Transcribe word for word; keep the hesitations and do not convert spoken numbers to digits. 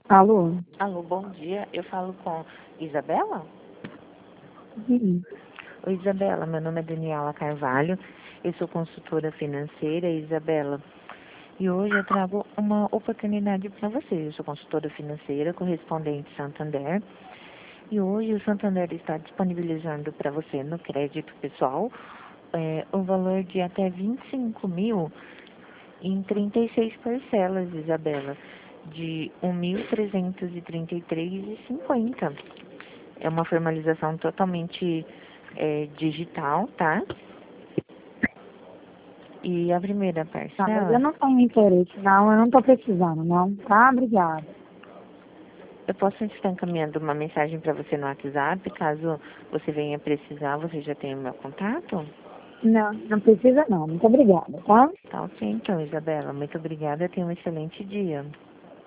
Alô? Alô, bom dia. Eu falo com Isabela? Sim. Oi, Isabela. Meu nome é Daniela Carvalho. Eu sou consultora financeira, Isabela. E hoje eu trago uma oportunidade para você. Eu sou consultora financeira, correspondente Santander. E hoje o Santander está disponibilizando para você no crédito pessoal é, o valor de até vinte e cinco mil em trinta e seis parcelas, Isabela, de um mil trezentos e trinta e três reais e cinquenta centavos. É uma formalização totalmente é, digital, tá? E a primeira Tá, mas eu parcela, não tenho interesse, não. Eu não tô precisando, não. Tá? Obrigada. eu posso estar encaminhando uma mensagem para você no WhatsApp, caso você venha precisar, você já tem o meu contato? Não, não precisa, não. Muito obrigada, tá? Tá ok, então, Isabela. Muito obrigada. Tenha um excelente dia.